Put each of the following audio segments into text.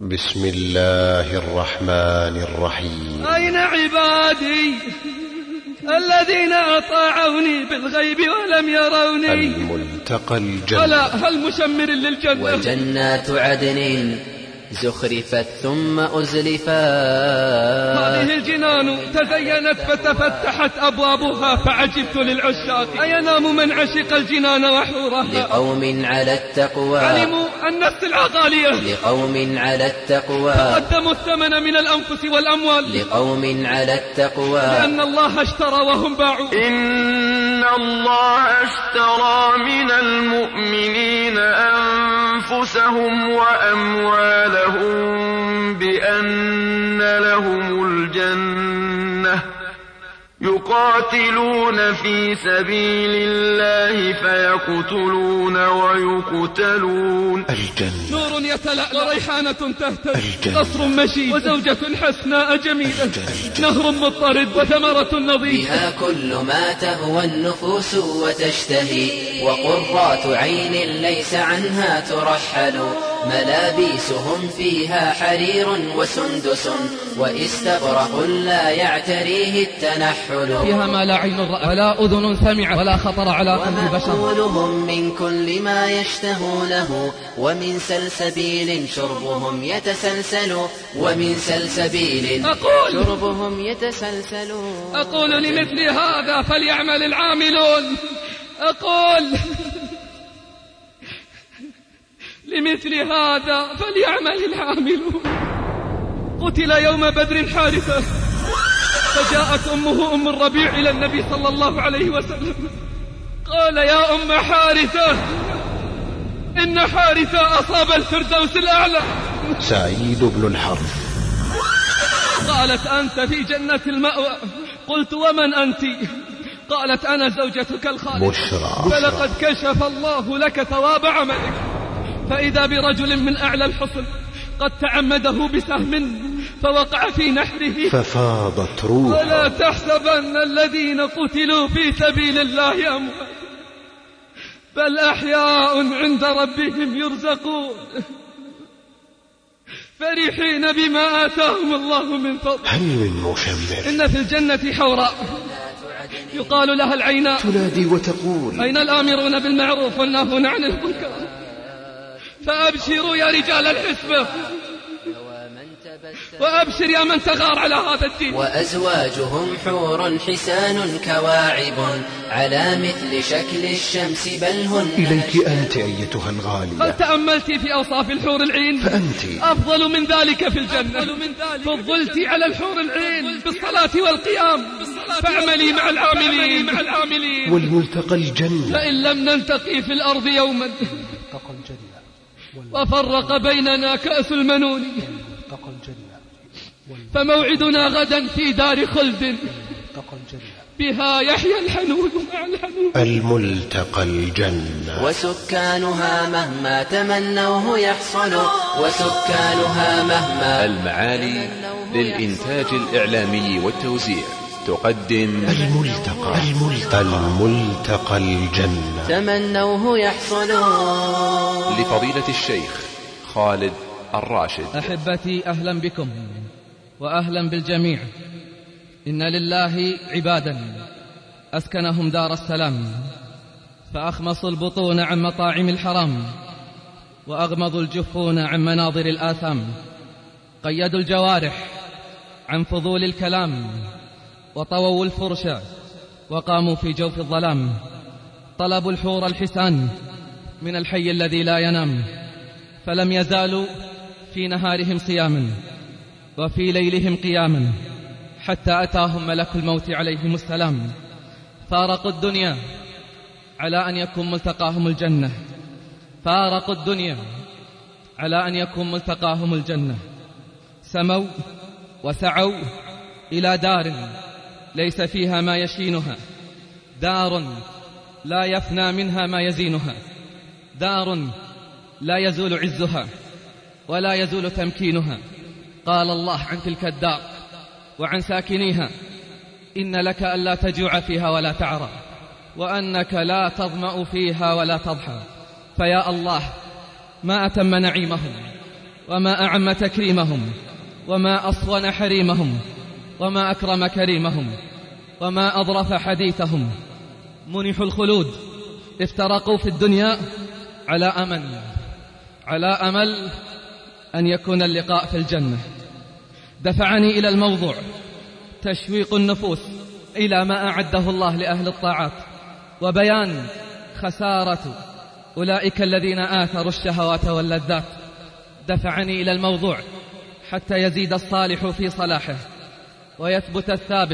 بسم الله الرحمن الرحيم. أين عبادي الذين أطاعوني بالغيب ولم يروني؟ الملتقى الجنة. ألا هل مشمر للجنة؟ وجنات عدن زخرفت ثم أزلفت. هذه الجنان تزينت فتفتحت أبوابها فعجبت للعشاق أينام من عشق الجنان وحورها. لقوم على التقوى علموا أن السلعة غالية. لقوم على التقوى قدموا الثمن من الأنفس والأموال. لقوم على التقوى لأن الله اشترى وهم باعوا. إن الله اشترى من المؤمنين أنفسهم وأموالهم بأن لهم الجنة يقاتلون في سبيل الله فيقتلون ويقتلون. الجنة. نور يتلألأ وريحانة تهتز. قصر مشيد وزوجة حسناء جميلة. نهر مضطرد وثمرة نظيفة. بها كل ما تهوى النفوس وتشتهي وقرات عين ليس عنها ترحل. ملابيسهم فيها حرير وسندس واستبرق لا يعتريه التنحل. فيها ما لا عين رأت ولا أذن سمعت ولا خطر على قلب بشر. ومأكولهم من كل ما يشتهونه ومن سلسبيل شربهم يتسلسل. ومن سلسبيل شربهم يتسلسل. أقول لمثل هذا فليعمل العاملون. أقول لمثل هذا فليعمل العاملون. قتل يوم بدر حارثة فجاءت أمه أم الربيع إلى النبي صلى الله عليه وسلم قال يا أم حارثة إن حارثة أصاب الفردوس الأعلى. سعيد بن الحرث. قالت أنت في جنة المأوى. قلت ومن أنت؟ قالت أنا زوجتك الخالدة. بشرى. فلقد كشف الله لك ثواب عملك. فإذا برجل من أعلى الحصن قد تعمده بسهم فوقع في نحره ففاضت روحه. ولا تحسبن الذين قتلوا في سبيل الله أموات بل أحياء عند ربهم يرزقون فرحين بما آتاهم الله من فضل. هل من مشمر؟ إن في الجنة حوراء يقال لها العيناء تنادي وتقول أين الآمرون بالمعروف والناهون عن المنكر؟ فأبشروا يا رجال الحسبة وأبشر يا من تغار على هذا الدين. وأزواجهم حور حسان كواعب على مثل شكل الشمس بل هن. إليك أنت أيتها الغالية. هل تأملت في أوصاف الحور العين؟ فأنت أفضل من ذلك في الجنة. فضلت على الحور العين بالصلاة والقيام. فاعملي مع العاملين. والملتقى الجنة. فإن لم نلتقي في الأرض يوما وفرق بيننا كأس المنون فموعدنا غدا في دار خلد بها يحيى الحنون مع الحنون. الملتقى الجنة. وسكانها مهما تمنوه يحصل. وسكانها مهما. المعالي للإنتاج الإعلامي والتوزيع تقدم الملتقى الجنة. تمنوه يحصل. لفضيلة الشيخ خالد الراشد. أحبتي أهلا بكم وأهلا بالجميع. إن لله عبادا أسكنهم دار السلام فأخمصوا البطون عن مطاعم الحرام وأغمضوا الجفون عن مناظر الآثام. قيدوا الجوارح عن فضول الكلام وطووا الفرش وقاموا في جوف الظلام. طلبوا الحور الحسان من الحي الذي لا ينام فلم يزالوا في نهارهم صياما وفي ليلهم قياما حتى أتاهم ملك الموت عليهم السلام. فارقوا الدنيا على أن يكون ملتقاهم الجنة. فارقوا الدنيا على أن يكون ملتقاهم الجنة. سموا وسعوا إلى دار ليس فيها ما يشينها. دار لا يفنى منها ما يزينها. دار لا يزول عزها ولا يزول تمكينها. قال الله عن تلك الدار وعن ساكنيها إن لك ألا تجوع فيها ولا تعرى وأنك لا تظمأ فيها ولا تضحى. فيا الله ما أتم نعيمهم وما أعم تكريمهم، وما أصون حريمهم، وما أكرم كريمهم، وما أظرف حديثهم. منحوا الخلود، افترقوا في الدنيا على أمل أن يكون اللقاء في الجنة. دفعني إلى الموضوع تشويق النفوس إلى ما أعده الله لأهل الطاعات، وبيان خسارة أولئك الذين آثروا الشهوات واللذات. دفعني إلى الموضوع حتى يزيد الصالح في صلاحه، ويثبت الثابت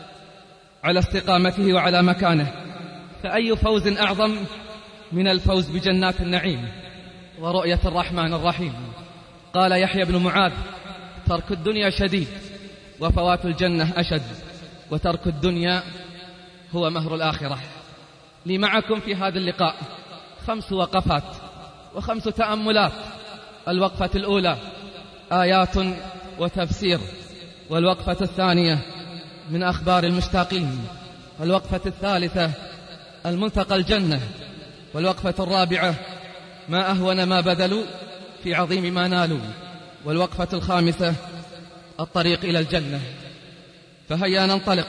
على استقامته وعلى مكانه. فأي فوز أعظم من الفوز بجنات النعيم ورؤية الرحمن الرحيم؟ قال يحيى بن معاذ: ترك الدنيا شديد وفوات الجنة أشد، وترك الدنيا هو مهر الآخرة. لي معكم في هذا اللقاء 5 وقفات و5 تأملات. الوقفة الأولى آيات وتفسير، والوقفة الثانية من أخبار المشتاقين، والوقفة الثالثة الملتقى الجنة، والوقفة الرابعة ما أهون ما بذلوا في عظيم ما نالوا، والوقفة الخامسة الطريق إلى الجنة. فهيا ننطلق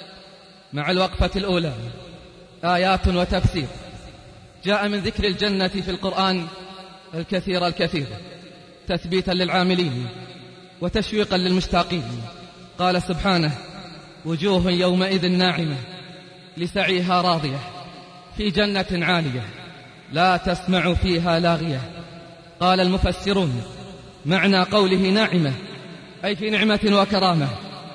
مع الوقفة الأولى، آيات وتفسير. جاء من ذكر الجنة في القرآن الكثير تثبيتا للعاملين وتشويقا للمشتاقين. قال سبحانه: وجوه يومئذ ناعمة لسعيها راضية في جنة عالية لا تسمع فيها لاغية. قال المفسرون: معنى قوله ناعمة أي في نعمة وكرامة،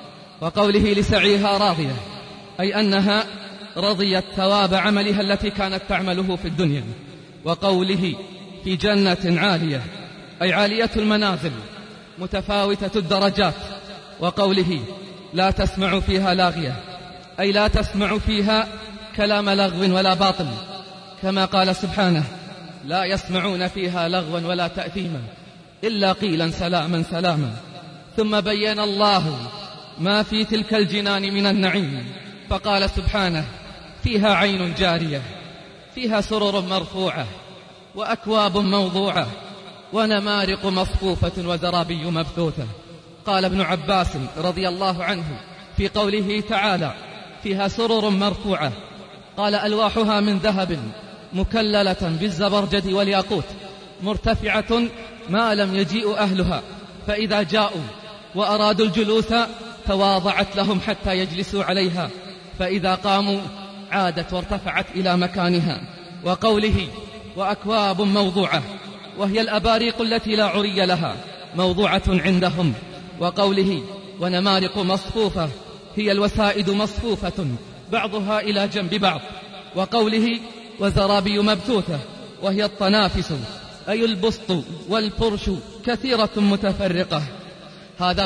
وقوله لسعيها راضية أي أنها رضيت ثواب عملها التي كانت تعمله في الدنيا. وقوله في جنة عالية أي عالية المنازل متفاوتة الدرجات. وقوله لا تسمع فيها لاغية أي لا تسمع فيها كلام لغو ولا باطل، كما قال سبحانه: لا يسمعون فيها لغوا ولا تأثيما إلا قيلا سلاما سلاما. ثم بين الله ما في تلك الجنان من النعيم، فقال سبحانه: فيها عين جارية، فيها سرر مرفوعة، وأكواب موضوعة، ونمارق مصفوفة، وزرابي مبثوثة. قال ابن عباس رضي الله عنه في قوله تعالى: فيها سرر مرفوعة، قال: ألواحها من ذهب مكللة بالزبرجد والياقوت، مرتفعة ما لم يجيء أهلها، فإذا جاءوا وأرادوا الجلوس تواضعت لهم حتى يجلسوا عليها، فإذا قاموا عادت وارتفعت إلى مكانها. وقوله وأكواب موضوعة، وهي الأباريق التي لا عري لها، موضوعة عندهم. وقوله ونمارق مصفوفة، هي الوسائد مصفوفة بعضها إلى جنب بعض. وقوله وزرابي مبثوثة، وهي الطنافس أي البسط والفرش كثيرة متفرقة. هذا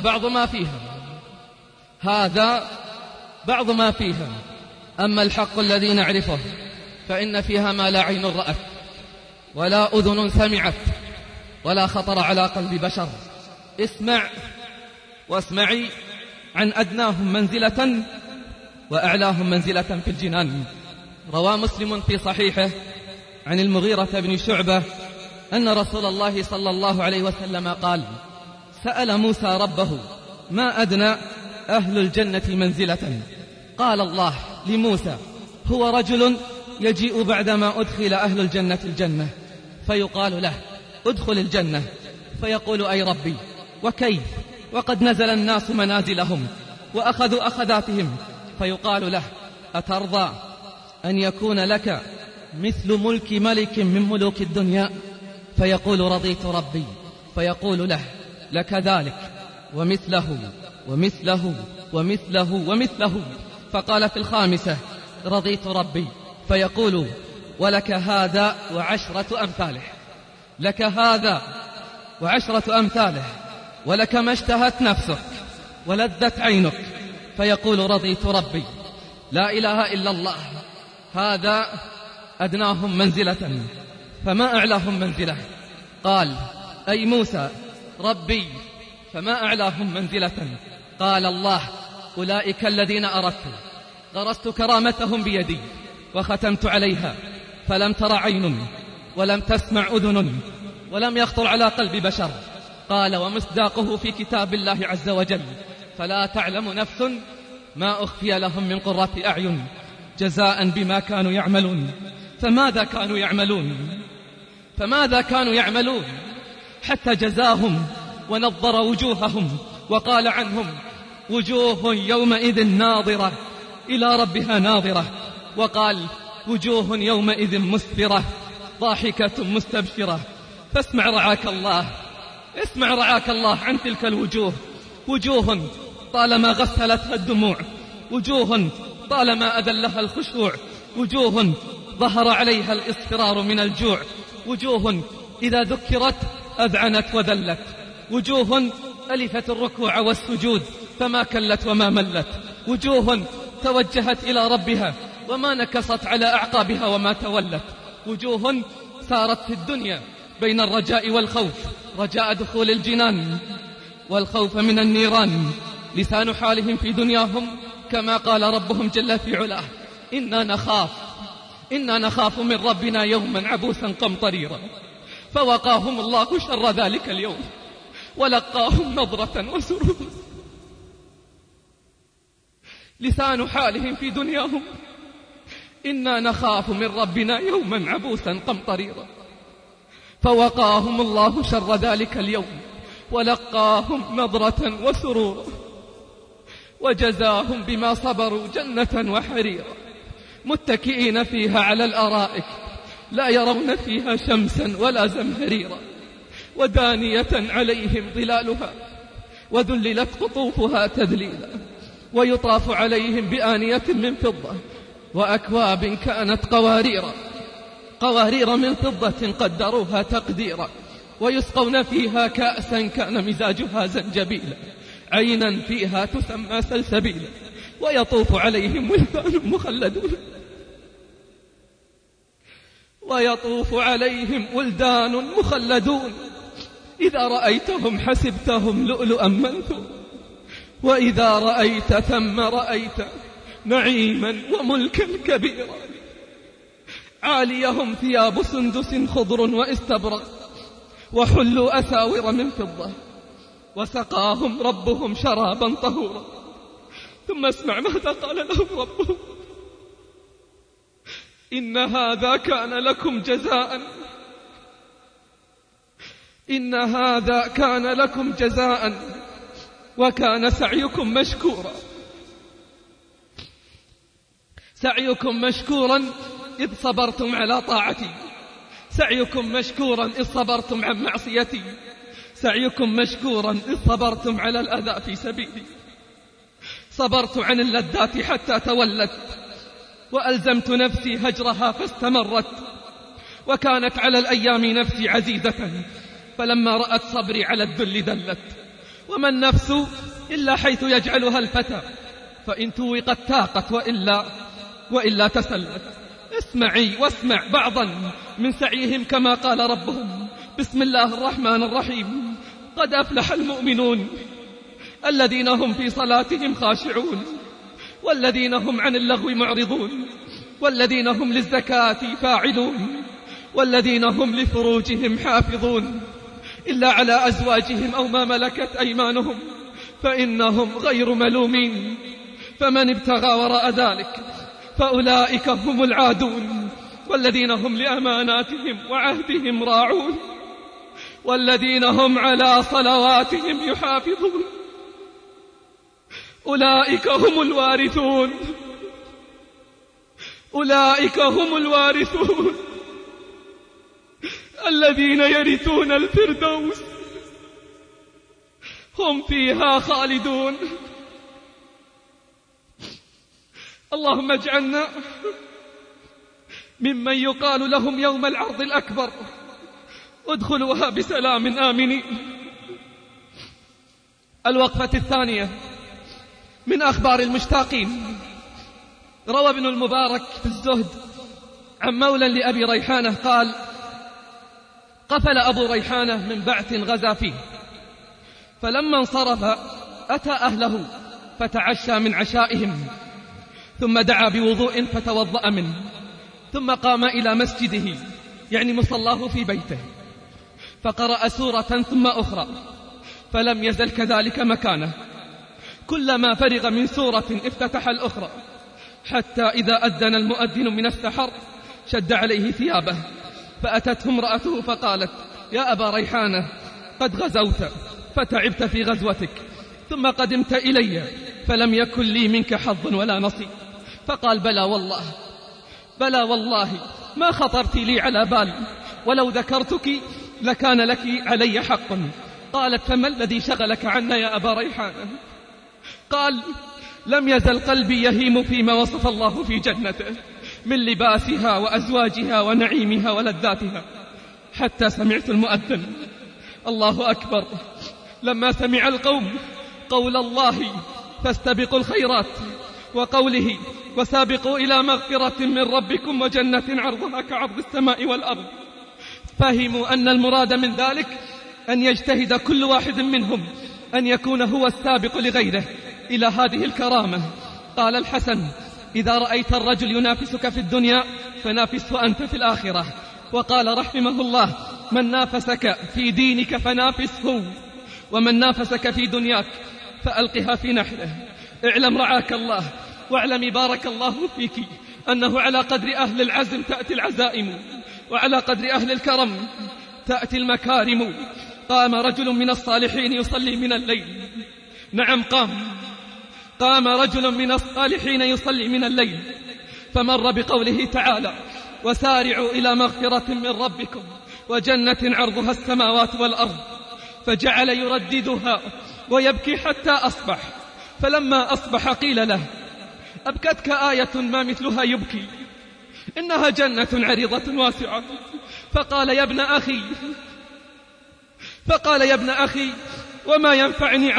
بعض ما فيها. أما الحق الذي نعرفه فإن فيها ما لا عين رأت ولا أذن سمعت ولا خطر على قلب بشر. اسمع واسمعي عن أدناهم منزلة وأعلاهم منزلة في الجنان. روى مسلم في صحيحه عن المغيرة بن شعبة أن رسول الله صلى الله عليه وسلم قال: سأل موسى ربه ما أدنى أهل الجنة منزلة؟ قال الله لموسى: هو رجل يجيء بعدما أدخل أهل الجنة الجنة، فيقال له: ادخل الجنة، فيقول: أي ربي، وكيف وقد نزل الناس منازلهم وأخذوا أخذاتهم؟ فيقال له: أترضى أن يكون لك مثل ملك ملك من ملوك الدنيا؟ فيقول: رضيت ربي. فيقول له: لك ذلك ومثله ومثله ومثله ومثله. فقال في الخامسة: رضيت ربي. فيقول: ولك هذا وعشرة أمثاله، لك هذا وعشرة أمثاله، ولك ما اشتهت نفسك ولذت عينك. فيقول: رضيت ربي. لا إله إلا الله. هذا أدناهم منزلة، فما أعلاهم منزلة؟ قال: أي موسى ربي، فما أعلاهم منزلة؟ قال الله: أولئك الذين أردت غرست كرامتهم بيدي وختمت عليها، فلم تر عين ولم تسمع أذن ولم يخطر على قلب بشر. قال ومصداقه في كتاب الله عز وجل: فلا تعلم نفس ما أخفي لهم من قرة أعين جزاء بما كانوا يعملون. فماذا كانوا يعملون حتى جزاهم ونظر وجوههم وقال عنهم: وجوه يومئذ ناظرة إلى ربها ناظرة، وقال: وجوه يومئذ مسفرة ضاحكة مستبشرة. فاسمع رعاك الله عن تلك الوجوه: وجوه طالما غسلتها الدموع، وجوه طالما أذلها الخشوع، وجوه ظهر عليها الإصفرار من الجوع، وجوه إذا ذكرت أذعنت وذلت، وجوه ألفت الركوع والسجود فما كلت وما ملت، وجوه توجهت إلى ربها وما نكصت على أعقابها وما تولت، وجوه سارت في الدنيا بين الرجاء والخوف، رجاء دخول الجنان والخوف من النيران. لسان حالهم في دنياهم كما قال ربهم جل في علاه: إنا نخاف من ربنا يوما عبوسا قمطريرا. فوقاهم الله شر ذلك اليوم ولقاهم نضرة وسرورا. لسان حالهم في دنياهم: إنا نخاف من ربنا يوما عبوسا قمطريرا. فوقاهم الله شر ذلك اليوم ولقاهم نضرة وسرورا، وجزاهم بما صبروا جنة وحريرا، متكئين فيها على الأرائك لا يرون فيها شمسا ولا زمهريرا، ودانية عليهم ظلالها وذللت قطوفها تذليلا، ويطاف عليهم بآنية من فضة وأكواب كانت قوارير من فضة قدروها تقديرا، ويسقون فيها كأسا كان مزاجها زنجبيلا، عينا فيها تسمى سلسبيلا، ويطوف عليهم ولدان مخلدون إذا رأيتهم حسبتهم لؤلؤا منثورا، وإذا رأيت ثم رأيت نعيما وملكا كبيرا، عاليهم ثياب سندس خضر واستبرق، وحلوا أساور من فضة، وسقاهم ربهم شرابا طهورا. ثم اسمع ماذا قال لهم ربهم: إن هذا كان لكم جزاء وكان سعيكم مشكورا إذ صبرتم على طاعتي، سعيكم مشكورا إذ صبرتم عن معصيتي، سعيكم مشكورا إذ صبرتم على الأذى في سبيلي. صبرت عن اللذات حتى تولت، وألزمت نفسي هجرها فاستمرت، وكانت على الأيام نفسي عزيزة، فلما رأت صبري على الذل دلت. وما النفس إلا حيث يجعلها الفتى، فإن توقت تاقت وإلا تسلت. اسمعي واسمع بعضا من سعيهم كما قال ربهم: بسم الله الرحمن الرحيم: قد أفلح المؤمنون الذين هم في صلاتهم خاشعون، والذين هم عن اللغو معرضون، والذين هم للزكاة فاعلون، والذين هم لفروجهم حافظون، إلا على أزواجهم أو ما ملكت أيمانهم فإنهم غير ملومين. فمن ابتغى وراء ذلك فأولئك هم العادون، والذين هم لأماناتهم وعهدهم راعون، والذين هم على صلواتهم يحافظون، أولئك هم الوارثون الذين يرثون الفردوس هم فيها خالدون. اللهم اجعلنا ممن يقال لهم يوم العرض الأكبر: ادخلوها بسلام آمنين. الوقفة الثانية من أخبار المشتاقين. روى ابن المبارك في الزهد عن مولى لأبي ريحانة قال: قفل أبو ريحانة من بعث غزا فيه، فلما انصرف أتى أهله فتعشى من عشائهم، ثم دعا بوضوء فتوضأ منه، ثم قام إلى مسجده يعني مصلاه في بيته، فقرأ سورة ثم أخرى، فلم يزل كذلك مكانه، كلما فرغ من سورة افتتح الأخرى، حتى إذا أذن المؤذن من السحر شد عليه ثيابه، فأتته امرأته فقالت: يا أبا ريحانة، قد غزوت فتعبت في غزوتك، ثم قدمت إلي فلم يكن لي منك حظ ولا نصيب. فقال: بلى والله ما خطرت لي على بال، ولو ذكرتك لكان لك علي حق. قالت: فما الذي شغلك عنا يا أبا ريحانة؟ قال: لم يزل قلبي يهيم فيما وصف الله في جنته من لباسها وأزواجها ونعيمها ولذاتها، حتى سمعت المؤذن. الله أكبر. لما سمع القوم قول الله: فاستبقوا الخيرات، وقوله: وسابقوا إلى مغفرة من ربكم وجنة عرضها كعرض السماء والأرض، فهموا أن المراد من ذلك أن يجتهد كل واحد منهم أن يكون هو السابق لغيره إلى هذه الكرامة. قال الحسن: إذا رأيت الرجل ينافسك في الدنيا فنافسه أنت في الآخرة. وقال رحمه الله: من نافسك في دينك فنافسه، ومن نافسك في دنياك فألقها في نحره. اعلم رعاك الله، واعلم بارك الله فيك، أنه على قدر أهل العزم تأتي العزائم، وعلى قدر أهل الكرم تأتي المكارم. قام رجل من الصالحين يصلي من الليل، نعم قام رجل من الصالحين يصلي من الليل، فمر بقوله تعالى: وسارعوا إلى مغفرة من ربكم وجنة عرضها السماوات والأرض، فجعل يرددها ويبكي حتى أصبح. فلما أصبح قيل له: أبكتك آية ما مثلها يبكي، إنها جنة عريضة واسعة. فقال: يا ابن أخي وما ينفعني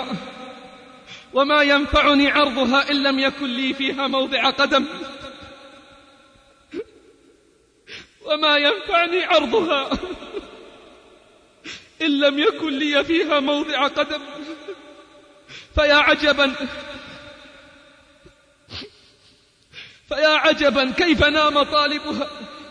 عرضها إن لم يكن لي فيها موضع قدم، وما ينفعني عرضها إن لم يكن لي فيها موضع قدم. فيا عجبا كيف نام طالبها،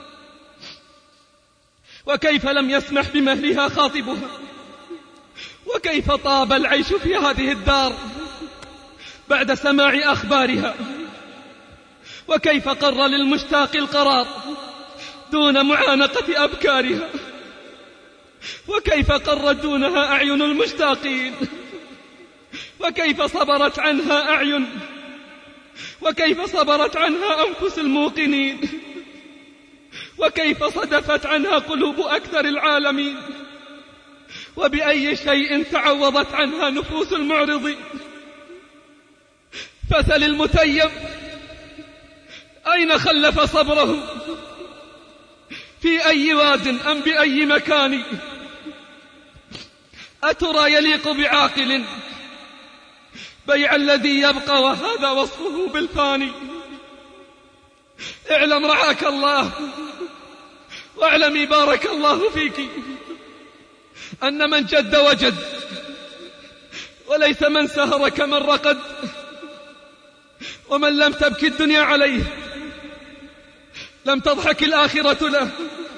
وكيف لم يسمح بمهلها خاطبها، وكيف طاب العيش في هذه الدار بعد سماع أخبارها، وكيف قر للمشتاق القرار دون معانقة أبكارها، وكيف قرت دونها أعين المشتاقين، وكيف صبرت عنها أعين، وكيف صبرت عنها أنفس الموقنين، وكيف صدفت عنها قلوب أكثر العالمين، وبأي شيء تعوضت عنها نفوس المعرضين. فسل المتيم أين خلف صبره، في أي واد أم بأي مكان، أترى يليق بعاقل بيع الذي يبقى وهذا وصفه بالفاني. اعلم رعاك الله، واعلمي بارك الله فيك، أن من جد وجد، وليس من سهر كمن رقد، ومن لم تبكي الدنيا عليه لم تضحك الآخرة له.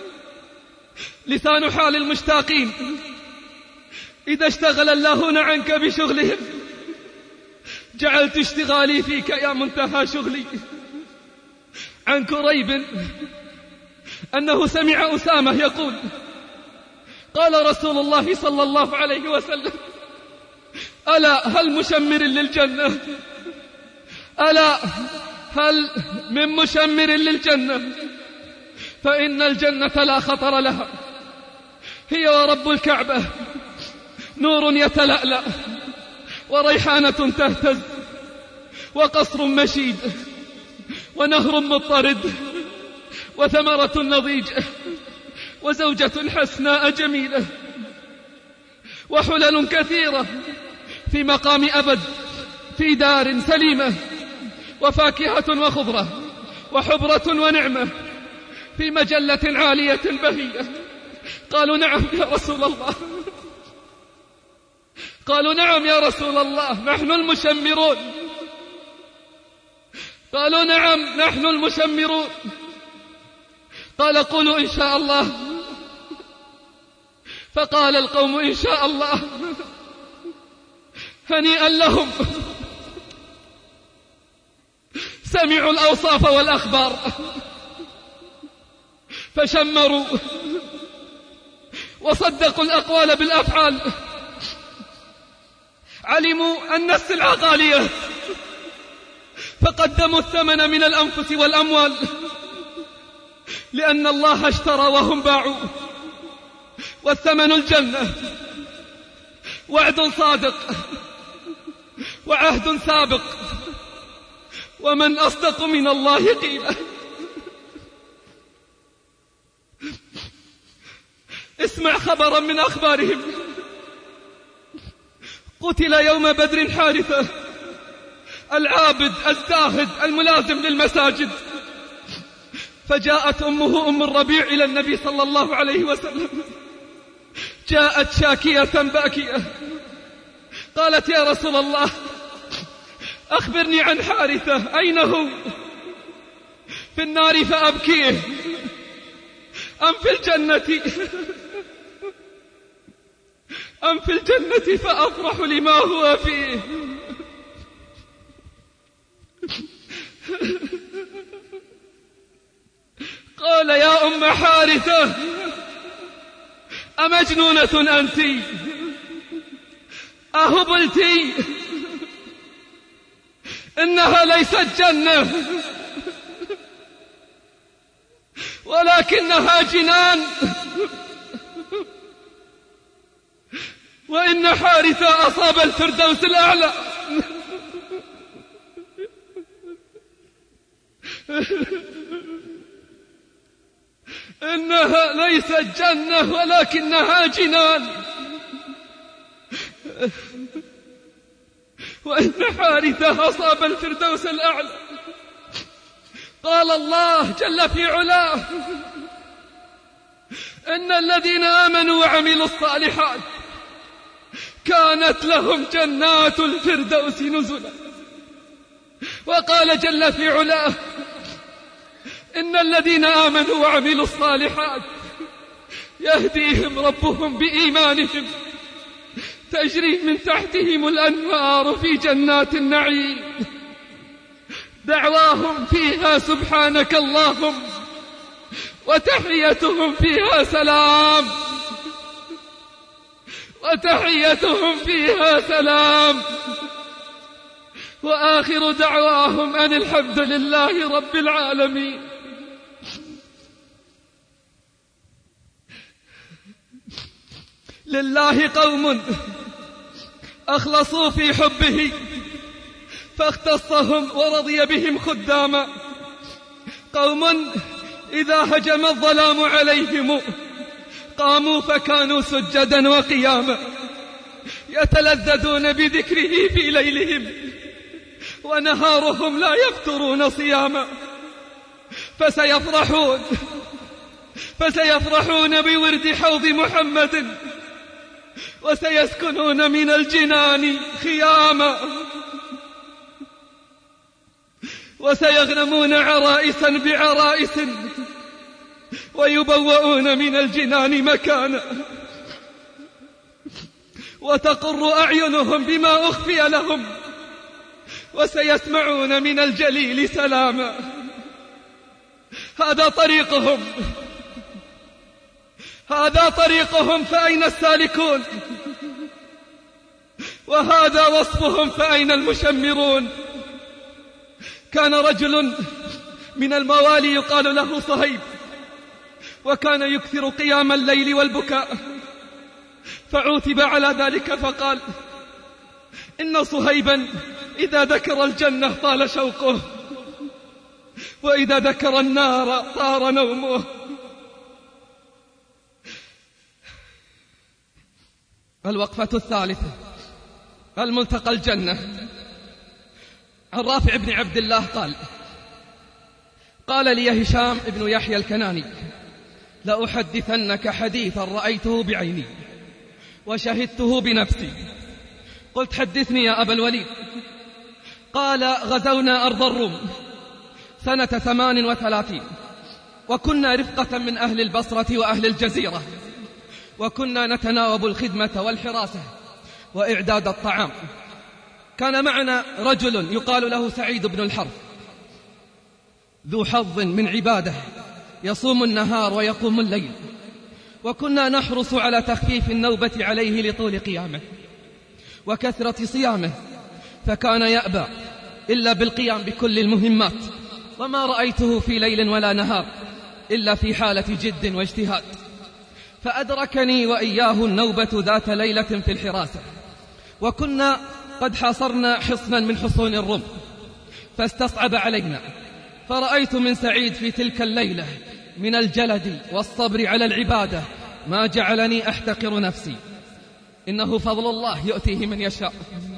لسان حال المشتاقين إذا اشتغل اللهون عنك بشغلهم، جعلت اشتغالي فيك يا منتهى شغلي. عن كريب أنه سمع أسامة يقول: قال رسول الله صلى الله عليه وسلم: ألا هل مشمر للجنة، ألا هل من مشمر للجنة، فإن الجنة لا خطر لها، هي ورب الكعبة نور يتلألأ، وريحانة تهتز، وقصر مشيد، ونهر مضطرد، وثمرة نضيج، وزوجة حسناء جميلة، وحلل كثيرة في مقام أبد، في دار سليمة، وفاكهة وخضرة، وحبرة ونعمة، في مجلة عالية بهية. قالوا: نعم يا رسول الله. قالوا: نعم يا رسول الله، نحن المشمرون. قالوا: نعم نحن المشمرون. قال: قولوا إن شاء الله. فقال القوم: إن شاء الله. هنيئا لهم، سمعوا الأوصاف والأخبار فشمروا وصدقوا الأقوال بالأفعال، علموا أن السلعة غالية فقدموا الثمن من الأنفس والأموال، لأن الله اشترى وهم باعوا، والثمن الجنة، وعد صادق وعهد سابق، ومن أصدق من الله قيلا. اسمع خبرا من أخبارهم. قتل يوم بدر حارثة العابد الزاهد الملازم للمساجد، فجاءت أمه أم الربيع إلى النبي صلى الله عليه وسلم، جاءت شاكية باكية، قالت: يا رسول الله، أخبرني عن حارثة، أين هو؟ في النار فأبكيه أم في الجنة؟ أم في الجنة فأفرح لما هو فيه؟ قال: يا أم حارثة، أمجنونة أنت؟ أهبلت؟ إنها ليست جنة ولكنها جنان، وإن حارثة أصاب الفردوس الأعلى. إنها ليست جنة ولكنها جنان، وإن حارثة أصاب الفردوس الأعلى. قال الله جل في علاه: إن الذين آمنوا وعملوا الصالحات كانت لهم جنات الفردوس نزلا. وقال جل في علاه: إن الذين آمنوا وعملوا الصالحات يهديهم ربهم بإيمانهم تجري من تحتهم الأنهار في جنات النعيم، دعواهم فيها سبحانك اللهم، وتحيتهم فيها سلام، وتحيتهم فيها سلام، وآخر دعواهم أن الحمد لله رب العالمين. لله قوم أخلصوا في حبه فاختصهم ورضي بهم خداما، قوم إذا هجم الظلام عليهم قاموا فكانوا سجدا وقياما، يتلذذون بذكره في ليلهم ونهارهم لا يفترون صياما، فسيفرحون بورد حوض محمد، وسيسكنون من الجنان خياما، وسيغنمون عرائسا بعرائس، ويبوؤون من الجنان مكانا، وتقر أعينهم بما أخفي لهم، وسيسمعون من الجليل سلاما. هذا طريقهم فأين السالكون؟ وهذا وصفهم فأين المشمرون؟ كان رجل من الموالي يقال له صهيب، وكان يكثر قيام الليل والبكاء، فعوتب على ذلك فقال: إن صهيبا إذا ذكر الجنة طال شوقه، وإذا ذكر النار طار نومه. الوقفة الثالثة: الملتقى الجنة. عن رافع بن عبد الله قال لي هشام بن يحيى الكناني: لأحدثنك حديثا رأيته بعيني وشهدته بنفسي. قلت: حدثني يا أبا الوليد. قال: غزونا أرض الروم سنة 38، وكنا رفقة من أهل البصرة وأهل الجزيرة، وكنا نتناوب الخدمة والحراسة وإعداد الطعام، كان معنا رجل يقال له سعيد بن الحرث، ذو حظ من عباده، يصوم النهار ويقوم الليل، وكنا نحرص على تخفيف النوبة عليه لطول قيامه وكثرة صيامه، فكان يأبى إلا بالقيام بكل المهمات، وما رأيته في ليل ولا نهار إلا في حالة جد واجتهاد. فأدركني وإياه النوبة ذات ليلة في الحراسة، وكنا قد حاصرنا حصنا من حصون الروم، فاستصعب علينا، فرأيت من سعيد في تلك الليلة من الجلد والصبر على العبادة ما جعلني أحتقر نفسي، إنه فضل الله يؤتيه من يشاء.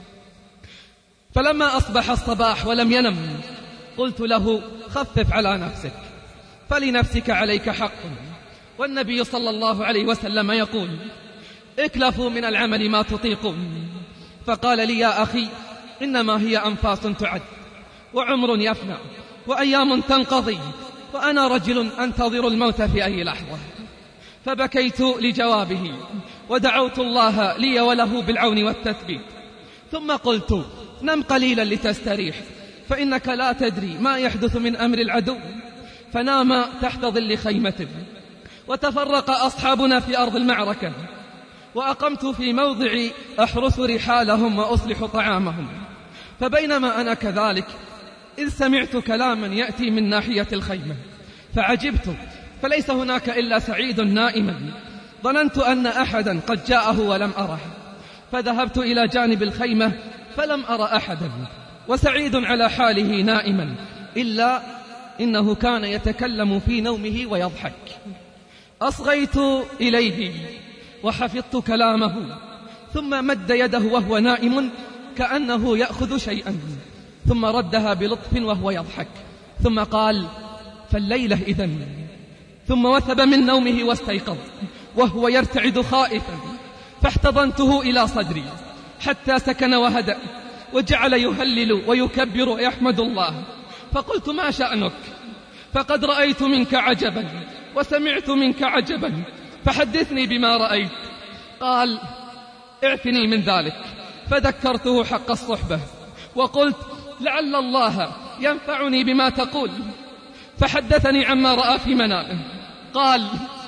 فلما أصبح الصباح ولم ينم قلت له: خفف على نفسك، فلنفسك عليك حق، والنبي صلى الله عليه وسلم يقول: اكلفوا من العمل ما تطيقون. فقال لي: يا أخي، إنما هي أنفاس تعد، وعمر يفنى، وأيام تنقضي، وأنا رجل أنتظر الموت في أي لحظة. فبكيت لجوابه، ودعوت الله لي وله بالعون والتثبيت، ثم قلت: نم قليلا لتستريح، فإنك لا تدري ما يحدث من أمر العدو. فنام تحت ظل خيمة، وتفرق أصحابنا في أرض المعركة، وأقمت في موضع أحرس رحالهم وأصلح طعامهم. فبينما أنا كذلك إذ سمعت كلاما يأتي من ناحية الخيمة، فعجبت، فليس هناك إلا سعيد نائما. ظننت أن أحدا قد جاءه ولم أره، فذهبت إلى جانب الخيمة فلم أرى أحدا، وسعيد على حاله نائما، إلا إنه كان يتكلم في نومه ويضحك. أصغيت إليه وحفظت كلامه، ثم مد يده وهو نائم كأنه يأخذ شيئا، ثم ردها بلطف وهو يضحك، ثم قال: فالليلة إذن. ثم وثب من نومه واستيقظ وهو يرتعد خائفا، فاحتضنته إلى صدري حتى سكن وهدأ، وجعل يهلل ويكبر ويحمد الله. فقلت: ما شأنك؟ فقد رأيت منك عجبا وسمعت منك عجبا، فحدثني بما رأيت. قال: اعفني من ذلك. فذكرته حق الصحبة، وقلت: لعل الله ينفعني بما تقول. فحدثني عما رأى في منامه. قال: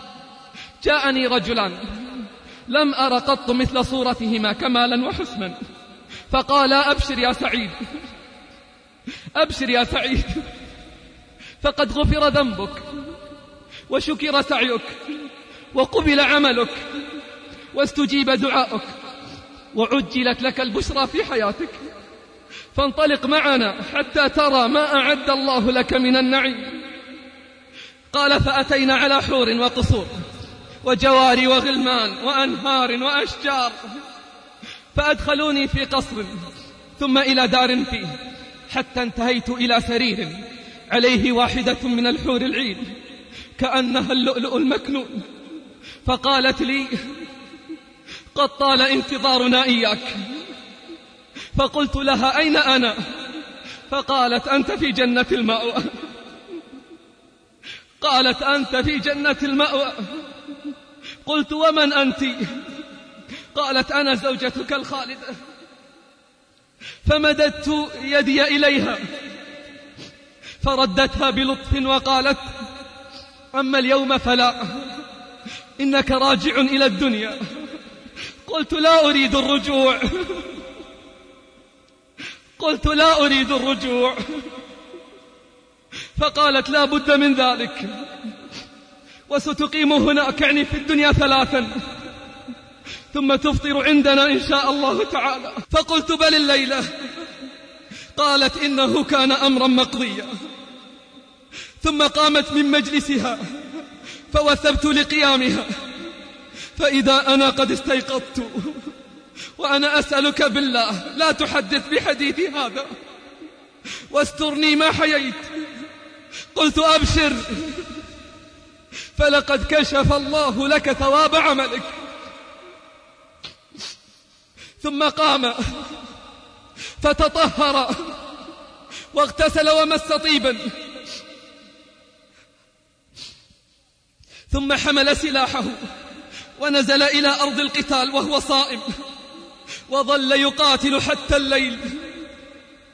جاءني رجلان لم أر قط مثل صورتهما كمالا وحسنا، فقال: أبشر يا سعيد، أبشر يا سعيد، فقد غفر ذنبك وشكر سعيك وقبل عملك واستجيب دعاؤك وعجلت لك البشرى في حياتك، فانطلق معنا حتى ترى ما أعد الله لك من النعيم. قال: فأتينا على حور وقصور وجواري وغلمان وأنهار وأشجار، فأدخلوني في قصر ثم إلى دار فيه، حتى انتهيت إلى سرير عليه واحدة من الحور العين كأنها اللؤلؤ المكنون. فقالت لي: قد طال انتظارنا إياك. فقلت لها: أين أنا؟ فقالت: أنت في جنة المأوى. قالت: أنت في جنة المأوى. قلت: ومن أنت؟ قالت: أنا زوجتك الخالدة. فمددت يدي إليها فردتها بلطف وقالت: أما اليوم فلا، إنك راجع إلى الدنيا. قلت: لا أريد الرجوع. قلت: لا أريد الرجوع. فقالت: لا بد من ذلك، وستقيم هناك يعني في الدنيا 3، ثم تفطر عندنا إن شاء الله تعالى. فقلت: بل الليلة. قالت: إنه كان أمرا مقضيا. ثم قامت من مجلسها فوثبت لقيامها، فإذا أنا قد استيقظت وأنا أسألك بالله لا تحدث بحديثي هذا واسترني ما حييت. قلت: أبشر، فلقد كشف الله لك ثواب عملك. ثم قام فتطهر واغتسل ومس طيبا، ثم حمل سلاحه ونزل إلى أرض القتال وهو صائم، وظل يقاتل حتى الليل.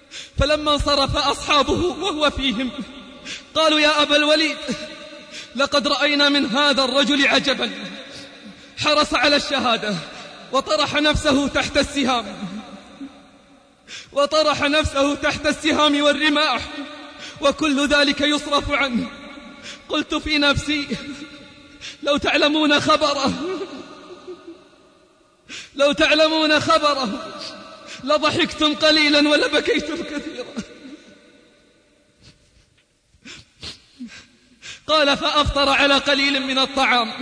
فلما انصرف أصحابه وهو فيهم قالوا يا أبا الوليد لقد رأينا من هذا الرجل عجبا، حرص على الشهادة وطرح نفسه تحت السهام والرماح، وكل ذلك يصرف عنه. قلت في نفسي لو تعلمون خبره لضحكتم قليلا ولبكيتم كثيرا. قال فأفطر على قليل من الطعام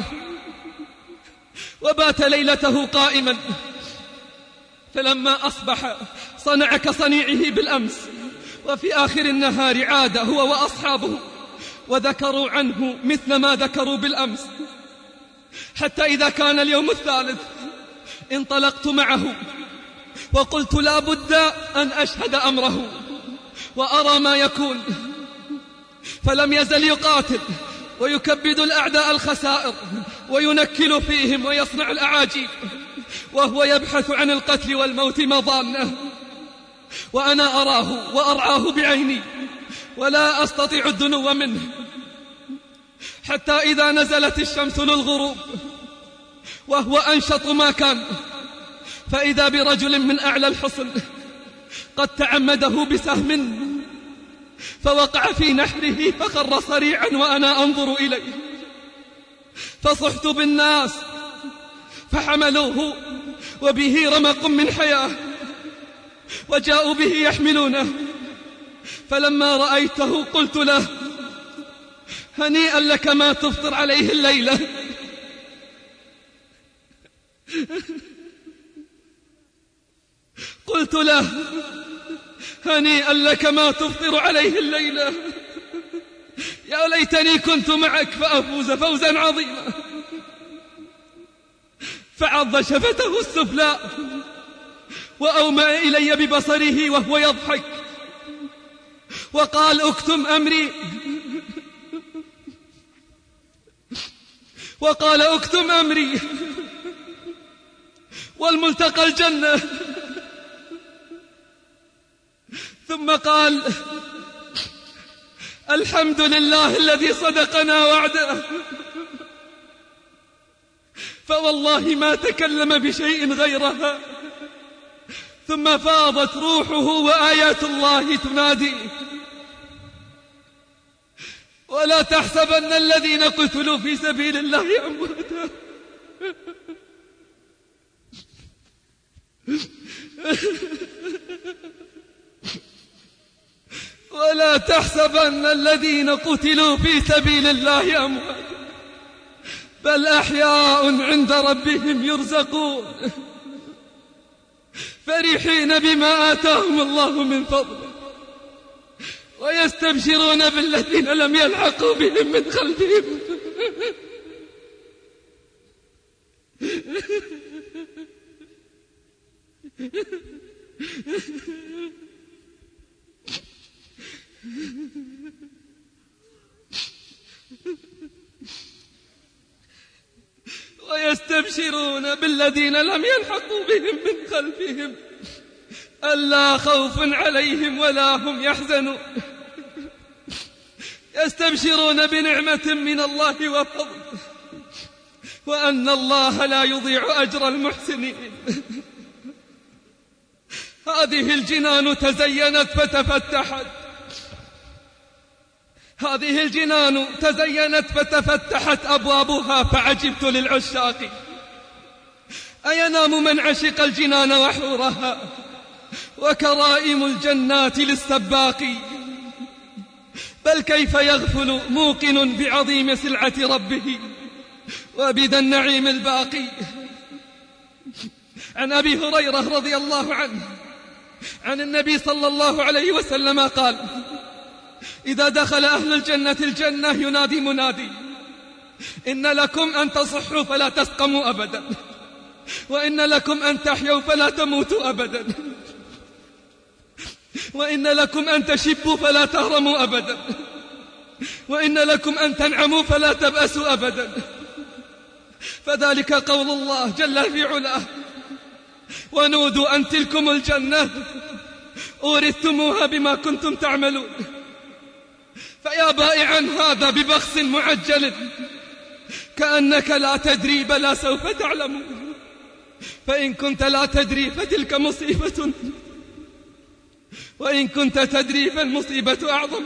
وبات ليلته قائما، فلما أصبح صنع كصنيعه بالأمس، وفي آخر النهار عاد هو وأصحابه وذكروا عنه مثل ما ذكروا بالأمس، حتى إذا كان اليوم الثالث انطلقت معه وقلت لا بد أن أشهد أمره وأرى ما يكون. فلم يزل يقاتل ويكبد الأعداء الخسائر وينكل فيهم ويصنع الأعاجيب، وهو يبحث عن القتل والموت مضانه، وأنا أراه وأرعاه بعيني ولا أستطيع الدنو منه، حتى إذا نزلت الشمس للغروب وهو أنشط ما كان، فإذا برجل من أعلى الحصن قد تعمده بسهم فوقع في نحره فخر صريعا وأنا أنظر إليه، فصحت بالناس فحملوه وبه رمق من حياة وجاءوا به يحملونه. فلما رأيته قلت له هنيئا لك ما تفطر عليه الليلة. قلت له هنيئا لك ما تفطر عليه الليلة، يا ليتني كنت معك فأفوز فوزا عظيما. فعض شفته السفلى وأومأ إلي ببصره وهو يضحك وقال اكتم أمري والملتقى الجنة. ثم قال الحمد لله الذي صدقنا وعده، فوالله ما تكلم بشيء غيرها. ثم فاضت روحه وآيات الله تنادي ولا تحسبن الذين قتلوا في سبيل الله أمواتا ولا تحسبن الذين قتلوا في سبيل الله أمواتا بل أحياء عند ربهم يرزقون فرحين بما آتاهم الله من فضله ويستبشرون بالذين لم يلحقوا بهم من خلفهم ويستبشرون بالذين لم يلحقوا بهم من خلفهم ألا خوف عليهم ولا هم يحزنون يستبشرون بنعمة من الله وفضل وأن الله لا يضيع أجر المحسنين. هذه الجنان تزينت فتفتحت أبوابها فعجبت للعشاق أينام من عشق الجنان وحورها وكرائم الجنات للسباق بل كيف يغفل موقن بعظيم سلعة ربه وبذا النعيم الباقي. عن أبي هريرة رضي الله عنه عن النبي صلى الله عليه وسلم قال إذا دخل أهل الجنة الجنة ينادي منادي إن لكم أن تصحوا فلا تسقموا أبدا وإن لكم أن تحيوا فلا تموتوا أبدا وإن لكم أن تشبوا فلا تهرموا أبدا وإن لكم أن تنعموا فلا تبأسوا أبدا. فذلك قول الله جل في علاه ونودوا أن تلكم الجنة أورثتموها بما كنتم تعملون. فيا بائعا هذا ببخس معجل، كأنك لا تدري بلى سوف تعلم، فإن كنت لا تدري فتلك مصيبة، وإن كنت تدري فالمصيبة أعظم.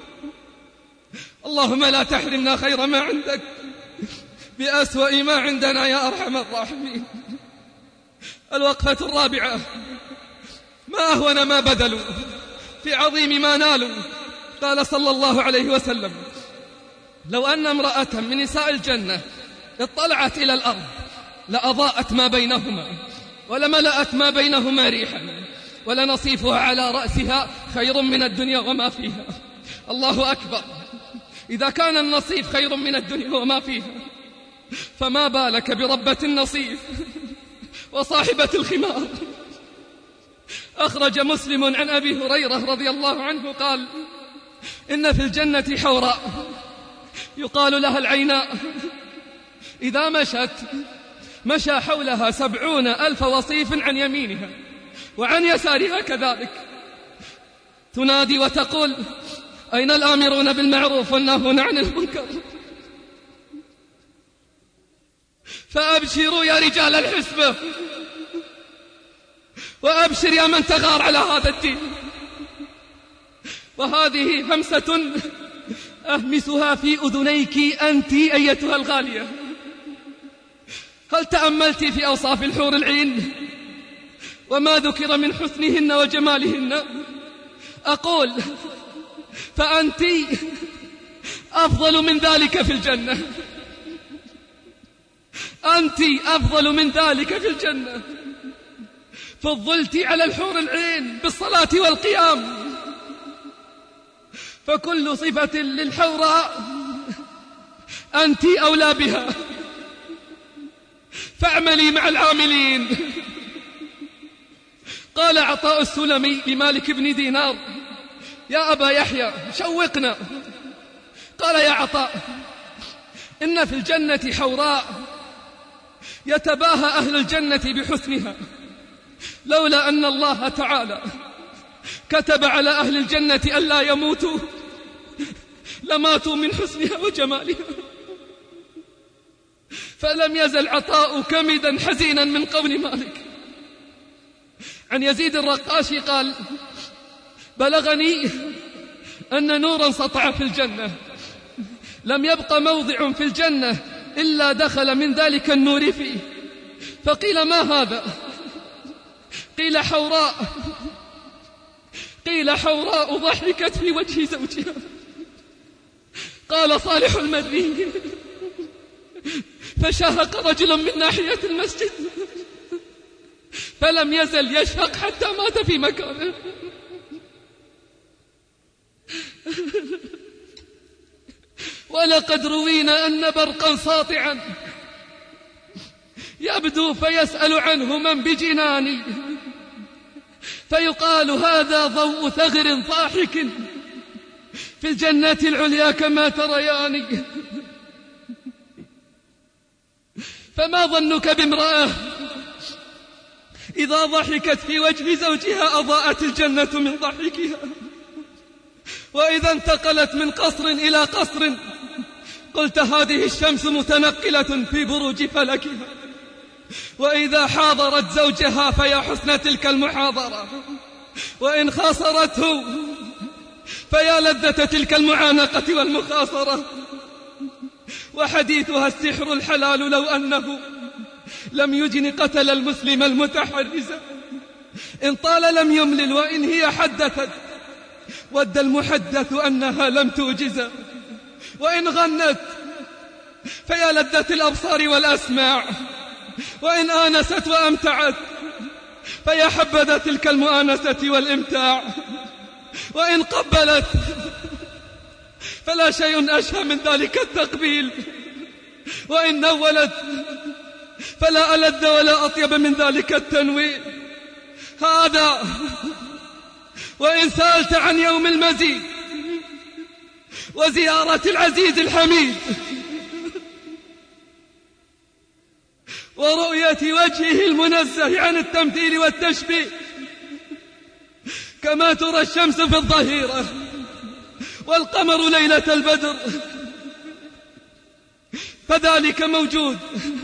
اللهم لا تحرمنا خير ما عندك بأسوأ ما عندنا يا أرحم الراحمين. الوقفة الرابعة: ما أهون ما بذلوا في عظيم ما نالوا. قال صلى الله عليه وسلم: لو أن امرأة من نساء الجنة اطلعت إلى الأرض لأضاءت ما بينهما ولملأت ما بينهما ريحا، ولنصيفها على رأسها خير من الدنيا وما فيها. الله أكبر! إذا كان النصيف خير من الدنيا وما فيها، فما بالك بربة النصيف وصاحبة الخمار. أخرج مسلم عن أبي هريرة رضي الله عنه قال: إن في الجنة حوراء يقال لها العيناء، إذا مشت مشى حولها 70,000 وصيف عن يمينها وعن يسارها كذلك، تنادي وتقول: أين الآمرون بالمعروف والناهون عن المنكر؟ فأبشروا يا رجال الحسبة، وأبشر يا من تغار على هذا الدين. وهذه همسة أهمسها في أذنيك أنت أيتها الغالية. هل تأملت في أوصاف الحور العين وما ذكر من حسنهن وجمالهن؟ أقول فأنت أفضل من ذلك في الجنة، أنت أفضل من ذلك في الجنة. فضلت على الحور العين بالصلاة والقيام، فكل صفة للحوراء أنت أولى بها، فاعملي مع العاملين. قال عطاء السلمي لمالك بن دينار: يا أبا يحيى شوقنا. قال: يا عطاء، إن في الجنة حوراء يتباهى أهل الجنة بحسنها، لولا أن الله تعالى كتب على أهل الجنة ألا يموتوا لماتوا من حسنها وجمالها. فلم يزل عطاء كمدا حزينا من قول مالك. عن يزيد الرقاشي قال: بلغني أن نورا سطع في الجنة، لم يبق موضع في الجنة إلا دخل من ذلك النور فيه. فقيل: ما هذا؟ قيل: حوراء. قيل: حوراء ضحكت في وجه زوجها. قال صالح المدني: فشهق رجل من ناحية المسجد فلم يزل يشهق حتى مات في مكانه. ولقد روينا أن برقا ساطعا يبدو فيسأل عنه من بجناني، فيقال: هذا ضوء ثغر ضاحك في الجنة العليا كما ترياني. فما ظنك بامرأة إذا ضحكت في وجه زوجها أضاءت الجنة من ضحكها، وإذا انتقلت من قصر إلى قصر قلت هذه الشمس متنقلة في بروج فلكها، وإذا حاضرت زوجها فيا حسن تلك المحاضرة، وإن خاصرته فيا لذة تلك المعانقة والمخاصرة. وحديثها السحر الحلال لو أنه لم يجن قتل المسلم المتحرز، إن طال لم يملل، وإن هي حدثت ود المحدث أنها لم توجز، وإن غنت فيا لذة الأبصار والأسماع، وإن آنست وأمتعت فيا حبذا تلك المؤانسة والإمتاع، وإن قبلت فلا شيء أشهى من ذلك التقبيل، وإن نولت فلا ألذ ولا أطيب من ذلك التنويل. هذا وإن سألت عن يوم المزيد وزيارة العزيز الحميد ورؤية وجهه المنزه عن التمثيل والتشبيه، كما ترى الشمس في الظهيرة والقمر ليلة البدر، فذلك موجود.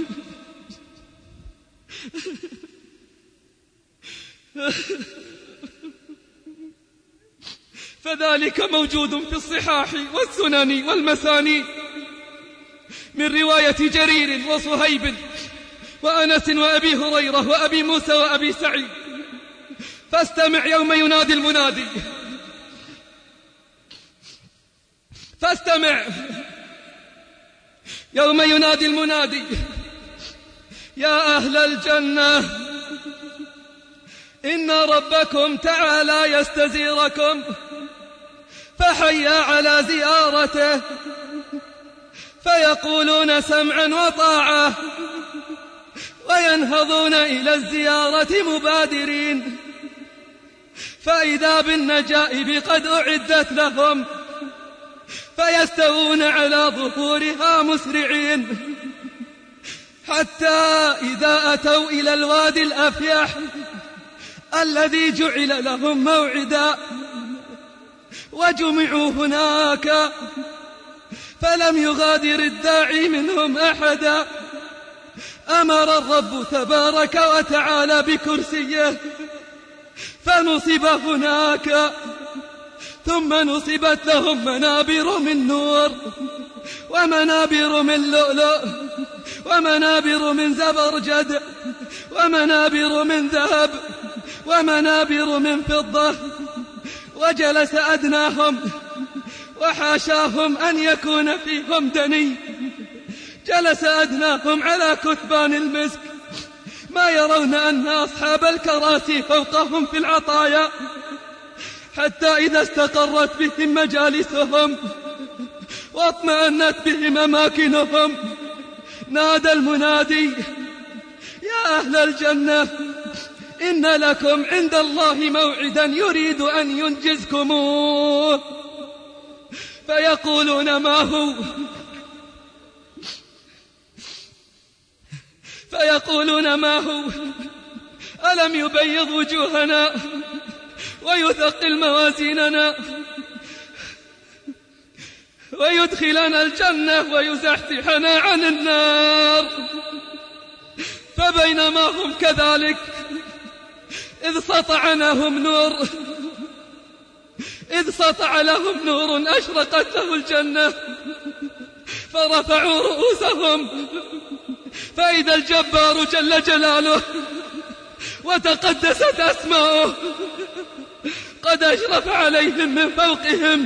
فذلك موجود في الصحاح والسنن والمسانيد من رواية جرير وصهيب وأنس وأبي هريرة وأبي موسى وأبي سعيد. فاستمع يوم ينادي المنادي، فاستمع يوم ينادي المنادي: يا أهل الجنة إن ربكم تعالى يستزيركم، فحيا على زيارته، فيقولون سمعا وطاعة، وينهضون إلى الزيارة مبادرين، فإذا بالنجائب قد أعدت لهم، فيستوون على ظهورها مسرعين، حتى إذا أتوا إلى الوادي الأفيح الذي جعل لهم موعدا وجمعوا هناك، فلم يغادر الداعي منهم أحدا، أمر الرب تبارك وتعالى بكرسيه فنصب هناك، ثم نصبت لهم منابر من نور، ومنابر من لؤلؤ، ومنابر من زبرجد، ومنابر من ذهب، ومنابر من فضة. وجلس أدناهم، وحاشاهم أن يكون فيهم دني، جلس أدناهم على كثبان المسك، ما يرون أن أصحاب الكراسي فوقهم في العطايا، حتى إذا استقرت بهم مجالسهم واطمأنت بهم أماكنهم، نادى المنادي: يا أهل الجنة إن لكم عند الله موعدا يريد أن ينجزكموه. فيقولون: ما هو؟ فيقولون: ما هو؟ ألم يبيض وجوهنا ويثقل موازيننا ويدخلنا الجنة ويزحزحنا عن النار؟ فبينما هم كذلك إذ سطع لهم نور أشرقت له الجنة، فرفعوا رؤوسهم فإذا الجبار جل جلاله وتقدست أسماؤه قد أشرف عليهم من فوقهم،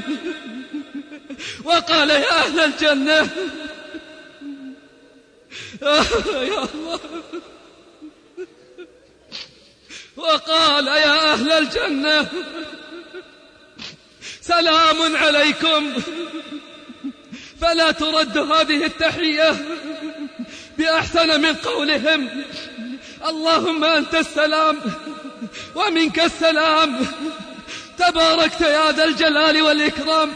وقال: يا أهل الجنة، يا الله، وقال: يا أهل الجنة سلام عليكم. فلا ترد هذه التحية بأحسن من قولهم: اللهم أنت السلام ومنك السلام، تباركت يا ذا الجلال والإكرام.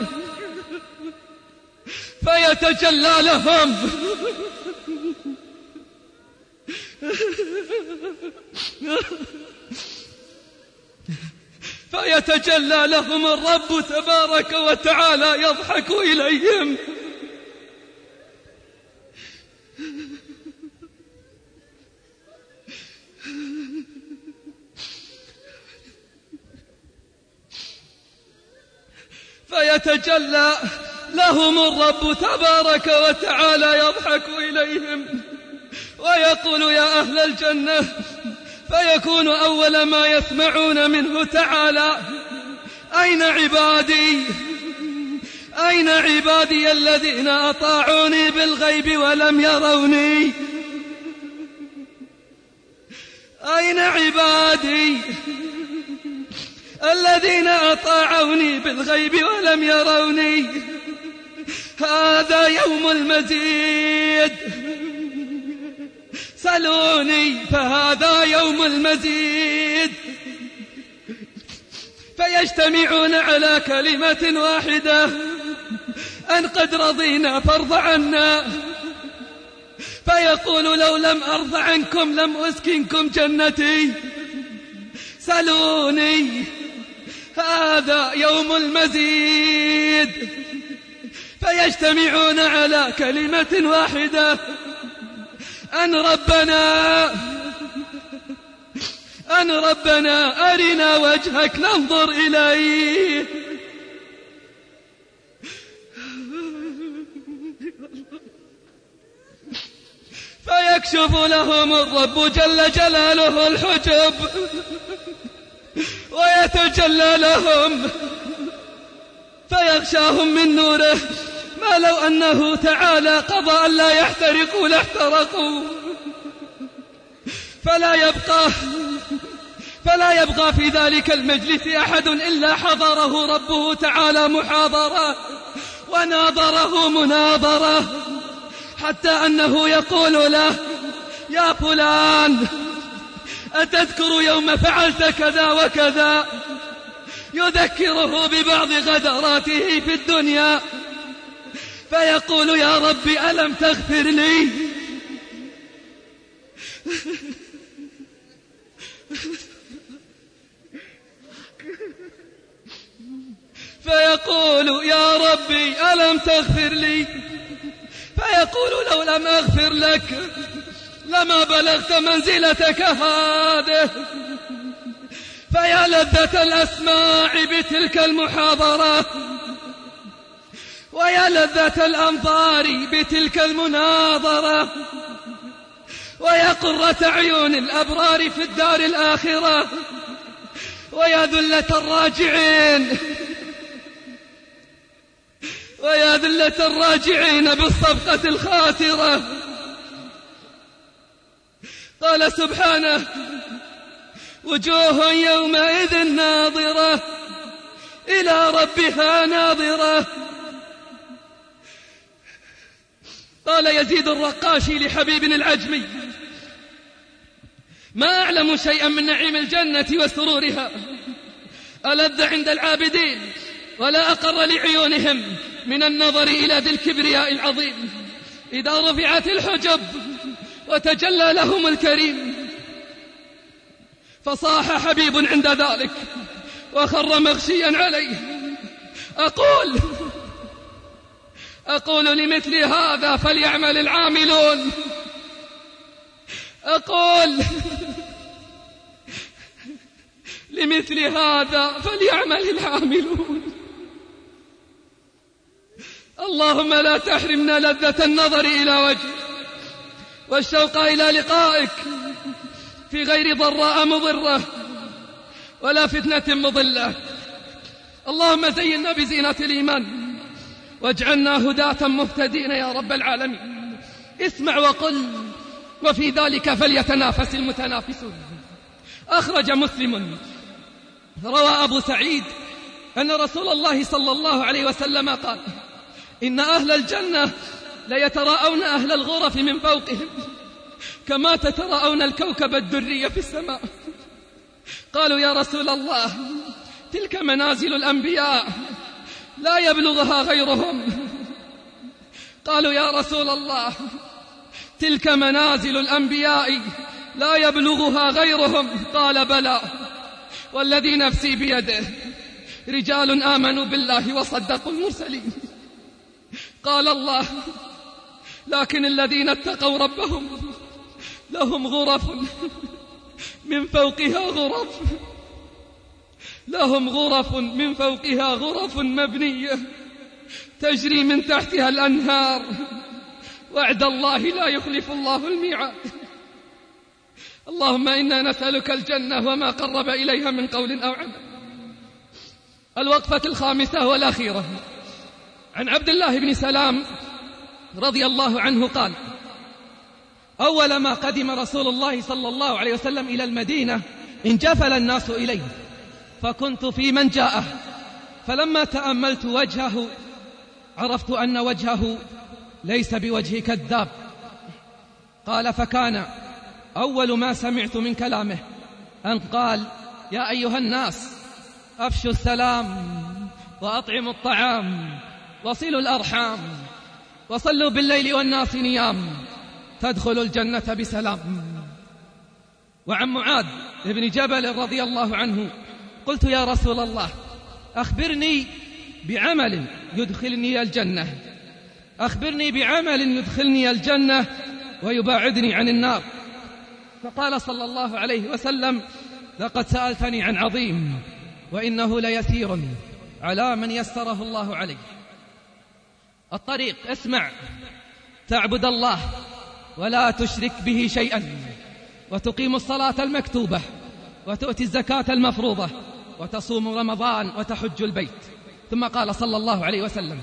فيتجلى لهم فيتجلى لهم الرب تبارك وتعالى يضحك إليهم فيتجلى لهم الرب تبارك وتعالى يضحك إليهم ويقول: يا أهل الجنة. فيكون أول ما يسمعون منه تعالى: أين عبادي؟ أين عبادي الذين أطاعوني بالغيب ولم يروني؟ أين عبادي الذين أطاعوني بالغيب ولم يروني؟ هذا يوم المزيد، سلوني فهذا يوم المزيد. فيجتمعون على كلمة واحدة: أن قد رضينا فارض عنا. فيقول: لو لم أرض عنكم لم أسكنكم جنتي. سلوني، هذا يوم المزيد، فيجتمعون على كلمة واحدة: أن ربنا أرنا وجهك ننظر إليه. فيكشف لهم الرب جل جلاله الحجب ويتجلى لهم فيغشاهم من نوره ما لو أنه تعالى قضى أن لا يحترقوا لاحترقوا. فلا يبقى في ذلك المجلس أحد إلا حضره ربه تعالى محاضرة وناظره مناظرة، حتى أنه يقول له: يا فلان، أتذكر يوم فعلت كذا وكذا؟ يذكره ببعض غدراته في الدنيا، فيقول: يا ربي ألم تغفر لي؟ فيقول: يا ربي ألم تغفر لي؟ فيقول: لو لم أغفر لك لما بلغت منزلتك هذه. فيا لذة الأسماع بتلك المحاضرة، ويا لذة الأنظار بتلك المناظرة، ويا قرة عيون الأبرار في الدار الآخرة، ويا ذلة الراجعين بالصفقة الخاسرة. قال سبحانه: وجوه يومئذ ناظرة إلى ربها ناظرة. قال يزيد الرقاشي لحبيب العجمي: ما أعلم شيئا من نعيم الجنة وسرورها ألذ عند العابدين ولا أقر لعيونهم من النظر إلى ذي الكبرياء العظيم إذا رفعت الحجب وتجلى لهم الكريم. فصاح حبيب عند ذلك وخر مغشيا عليه: أقول لمثل هذا فليعمل العاملون. لمثل هذا فليعمل العاملون. اللهم لا تحرمنا لذة النظر إلى وجهك والشوق إلى لقائك في غير ضراء مضرة ولا فتنة مضلة. اللهم زينا بزينة الإيمان واجعلنا هداة مهتدين يا رب العالمين. اسمع وقل: وفي ذلك فليتنافس المتنافسون. أخرج مسلم روى أبو سعيد أن رسول الله صلى الله عليه وسلم قال: إن أهل الجنة ليتراءون أهل الغرف من فوقهم كما تتراءون الكوكب الدري في السماء. قالوا: يا رسول الله، تلك منازل الأنبياء لا يبلغها غيرهم. قالوا: يا رسول الله، تلك منازل الأنبياء لا يبلغها غيرهم. قال: بلى، والذي نفسي بيده، رجال آمنوا بالله وصدقوا المرسلين. قال الله: لكن الذين اتقوا ربهم لهم غرف من فوقها غرف، لهم غرف من فوقها غرف مبنية تجري من تحتها الأنهار، وعد الله لا يخلف الله الميعاد. اللهم إنا نسألك الجنة وما قرب إليها من قول أو عمل. الوقفة الخامسة والأخيرة عن عبد الله بن سلام رضي الله عنه قال: أول ما قدم رسول الله صلى الله عليه وسلم إلى المدينة انجفل الناس إليه، فكنت في من جاءه، فلما تأملت وجهه عرفت أن وجهه ليس بوجه كذاب. قال: فكان أول ما سمعت من كلامه أن قال: يا أيها الناس، أفشوا السلام وأطعموا الطعام وصلوا الأرحام وصلوا بالليل والناس نيام تدخلوا الجنة بسلام. وعن معاذ بن جبل رضي الله عنه: قلت: يا رسول الله، أخبرني بعمل يدخلني الجنة، أخبرني بعمل يدخلني الجنة ويباعدني عن النار. فقال صلى الله عليه وسلم: لقد سألتني عن عظيم وإنه ليسير على من يسره الله عليه. الطريق، اسمع: تعبد الله ولا تشرك به شيئا، وتقيم الصلاة المكتوبة، وتؤتي الزكاة المفروضة، وتصوم رمضان، وتحج البيت. ثم قال صلى الله عليه وسلم: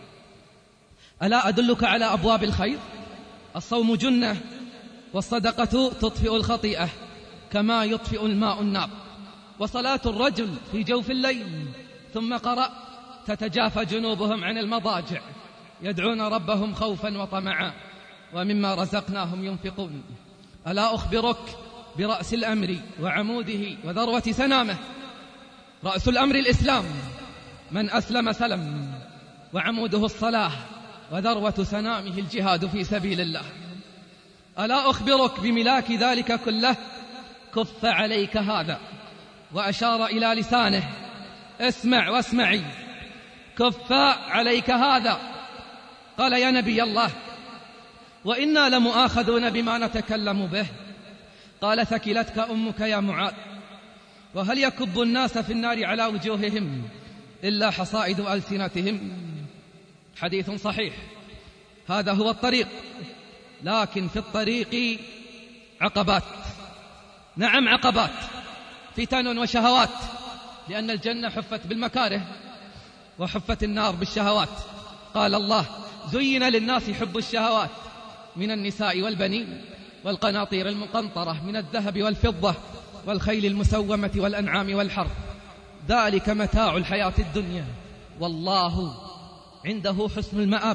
ألا أدلك على أبواب الخير؟ الصوم جنة، والصدقة تطفئ الخطيئة كما يطفئ الماء النار، وصلاة الرجل في جوف الليل. ثم قرأ: تتجافى جنوبهم عن المضاجع يدعون ربهم خوفا وطمعا ومما رزقناهم ينفقون. ألا أخبرك برأس الأمر وعموده وذروة سنامه؟ رأس الأمر الإسلام، من أسلم سلم، وعموده الصلاة، وذروة سنامه الجهاد في سبيل الله. ألا أخبرك بملاك ذلك كله؟ كف عليك هذا، وأشار إلى لسانه: اسمع واسمعي، كف عليك هذا. قال: يا نبي الله، وإنا لمؤاخذون بما نتكلم به. قال: ثكلتك أمك يا معاذ، وهل يكب الناس في النار على وجوههم إلا حصائد ألسنتهم؟ حديث صحيح. هذا هو الطريق، لكن في الطريق عقبات. نعم، عقبات، فتن وشهوات، لأن الجنة حفت بالمكاره وحفت النار بالشهوات. قال الله: زين للناس حب الشهوات من النساء والبنين والقناطير المقنطرة من الذهب والفضة والخيل المسومة والأنعام والحرث، ذلك متاع الحياة الدنيا، والله عنده حسن المآب.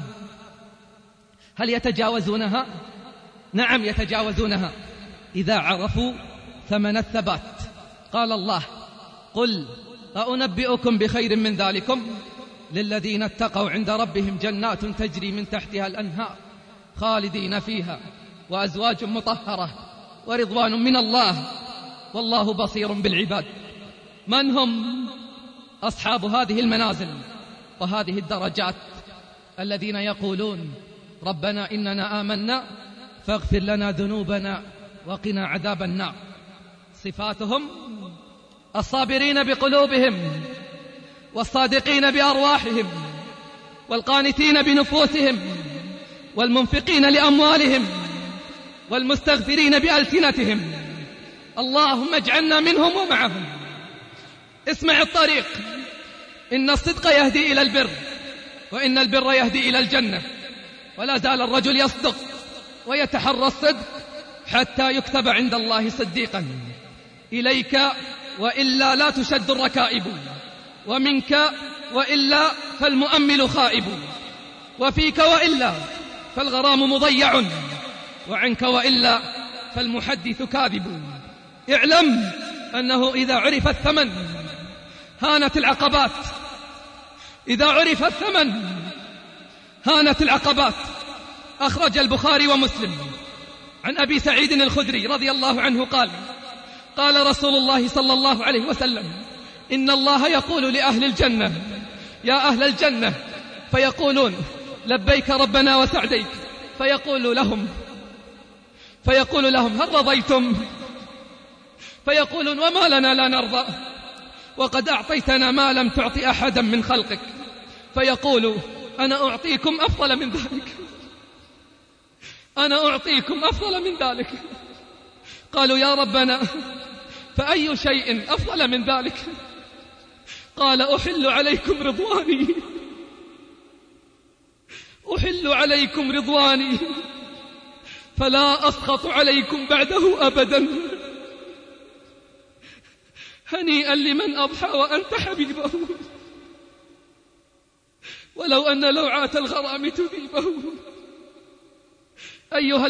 هل يتجاوزونها؟ نعم، يتجاوزونها إذا عرفوا ثمن الثبات. قال الله: قل أنبئكم بخير من ذلكم للذين اتقوا عند ربهم جنات تجري من تحتها الأنهار خالدين فيها، وأزواج مطهرة، ورضوان من الله، والله بصير بالعباد. من هم أصحاب هذه المنازل وهذه الدرجات؟ الذين يقولون: ربنا إننا آمنا فاغفر لنا ذنوبنا وقنا عذاب النار. صفاتهم: الصابرين بقلوبهم، والصادقين بأرواحهم، والقانتين بنفوسهم، والمنفقين لأموالهم، والمستغفرين بألسنتهم. اللهم اجعلنا منهم ومعهم. اسمع الطريق: إن الصدق يهدي إلى البر، وإن البر يهدي إلى الجنة، ولا زال الرجل يصدق ويتحرى الصدق حتى يكتب عند الله صديقا. إليك وإلا لا تشد الركائب، ومنك وإلا فالمؤمل خائب، وفيك وإلا فالغرام مضيع، وعنك وإلا فالمحدث كاذب. اعلم أنه إذا عرف الثمن هانت العقبات، إذا عرف الثمن هانت العقبات. أخرج البخاري ومسلم عن أبي سعيد الخدري رضي الله عنه قال: قال رسول الله صلى الله عليه وسلم: إن الله يقول لأهل الجنة: يا أهل الجنة، فيقولون: لبيك ربنا وسعديك. فيقول لهم: هل رضيتم؟ فيقولون: وما لنا لا نرضى، وقد أعطيتنا ما لم تعط أحدا من خلقك. فيقول: أنا أعطيكم أفضل من ذلك، أنا أعطيكم أفضل من ذلك. قالوا: يا ربنا، فأي شيء أفضل من ذلك؟ قال: أحل عليكم رضواني، أحل عليكم رضواني، فلا أسخط عليكم بعده أبدا. هنيئا لمن أضحى وأنت حبيبه، ولو أن لوعة الغرام تذيبه. أيها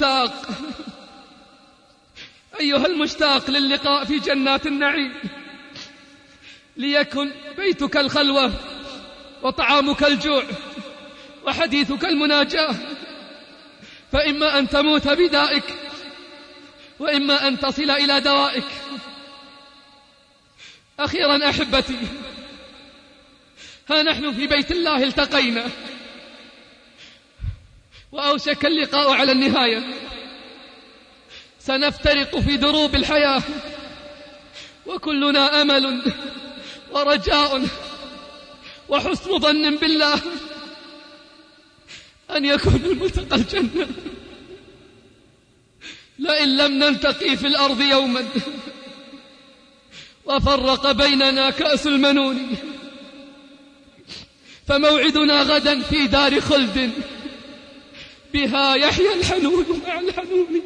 المشتاق للقاء في جنات النعيم، ليكن بيتك الخلوة، وطعامك الجوع، وحديثك المناجاة، فإما أن تموت بدائك، وإما أن تصل إلى دوائك. أخيرا أحبتي، ها نحن في بيت الله التقينا، وأوشك اللقاء على النهاية. سنفترق في دروب الحياة، وكلنا أمل ورجاء وحسن ظن بالله أن يكون الملتقى الجنة. لئن لم نلتقي في الأرض يوما وفرق بيننا كأس المنون، فموعدنا غدا في دار خلد بها يحيى الحنون مع الحنون.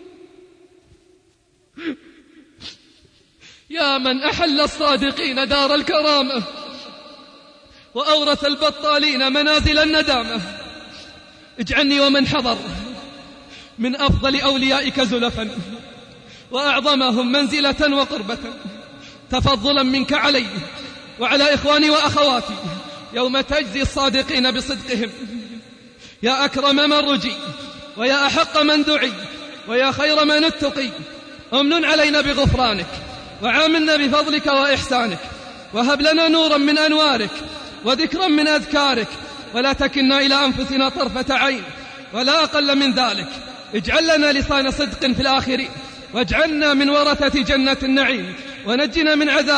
يا من أحل الصادقين دار الكرامة وأورث البطالين منازل الندامة، اجعلني ومن حضر من أفضل أوليائك زلفا وأعظمهم منزلة وقربة، تفضلا منك علي وعلى إخواني وأخواتي يوم تجزي الصادقين بصدقهم. يا أكرم من رجي ويا أحق من دعي ويا خير من اتقي، أمن علينا بغفرانك وعاملنا بفضلك وإحسانك، وهب لنا نورا من أنوارك وذكرا من أذكارك، ولا تكلنا إلى أنفسنا طرفة عين ولا أقل من ذلك. اجعل لنا لسان صدق في الآخرين، واجعلنا من ورثة جنة النعيم، ونجنا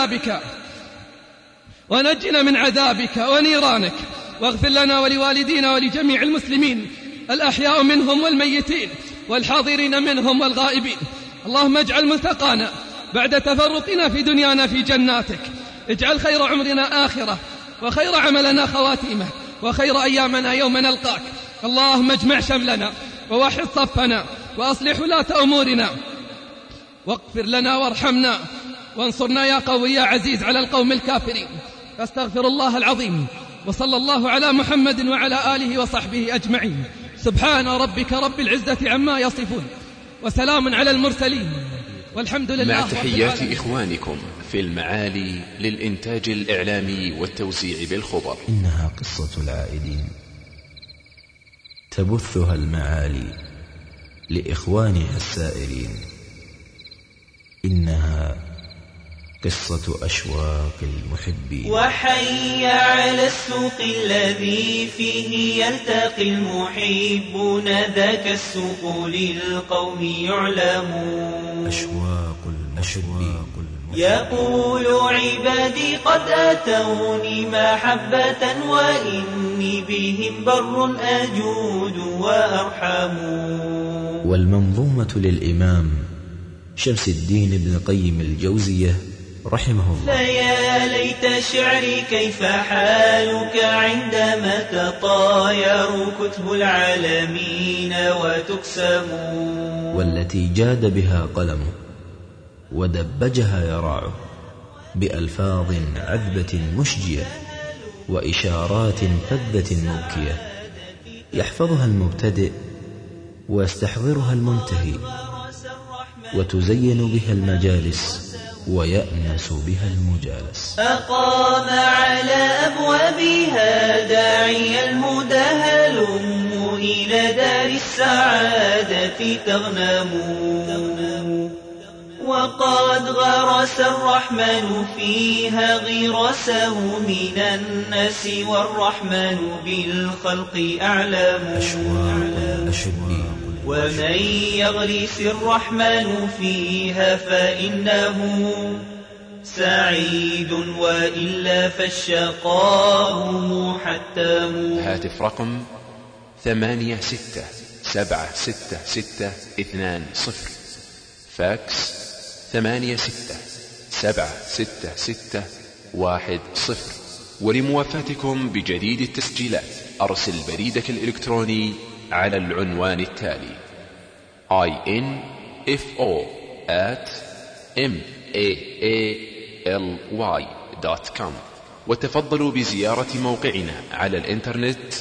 من عذابك ونيرانك، واغفر لنا ولوالدينا ولجميع المسلمين الأحياء منهم والميتين والحاضرين منهم والغائبين. اللهم اجعل ملتقانا بعد تفرقنا في دنيانا في جناتك، اجعل خير عمرنا آخرة، وخير عملنا خواتيمه، وخير أيامنا يوم نلقاك. اللهم اجمع شملنا ووحد صفنا وأصلح ولاة أمورنا، واغفر لنا وارحمنا وانصرنا يا قوي يا عزيز على القوم الكافرين. فاستغفر الله العظيم، وصلى الله على محمد وعلى آله وصحبه أجمعين. سبحان ربك رب العزة عما يصفون، وسلام على المرسلين، والحمد لله. مع تحيات إخوانكم في المعالي للإنتاج الإعلامي والتوزيع بالخبر. إنها قصة العائدين تبثها المعالي لإخوانها السائرين. إنها قصة أشواق المحبين. وحي على السوق الذي فيه يلتقي المحبون، ذاك السوق للقوم يعلمون. أشواق المحبين. يقول عبادي قد أتوني محبة، وإني بهم بر أجود وأرحم. والمنظومة للإمام شمس الدين ابن قيم الجوزية رحمه الله. فيا ليت شعري كيف حالك عندما تطاير كتب العالمين وتقسم. والتي جاد بها قلمه ودبجها يراعه بألفاظ عذبة مشجية وإشارات فذة مبكية، يحفظها المبتدئ ويستحضرها المنتهي، وتزين بها المجالس ويأنس بها المجالس. أقام على أبوابها داعي الهدى، هلموا إلى دار السعادة تغنموا. وقد غرس الرحمن فيها غرسه من الناس، والرحمن بالخلق أعلم. ومن يغرس الرحمن فيها فإنه سعيد، وإلا فالشقاء محتم. هاتف رقم 86766620، فاكس 86766610. ولموافاتكم بجديد التسجيلات أرسل بريدك الإلكتروني على العنوان التالي: info@maally.com. وتفضلوا بزيارة موقعنا على الإنترنت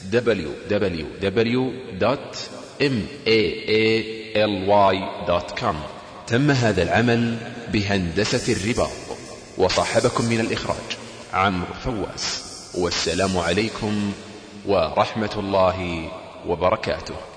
www.maally.com. تم هذا العمل بهندسة الرباط، وصاحبكم من الإخراج عمرو فواز. والسلام عليكم ورحمة الله وبركاته.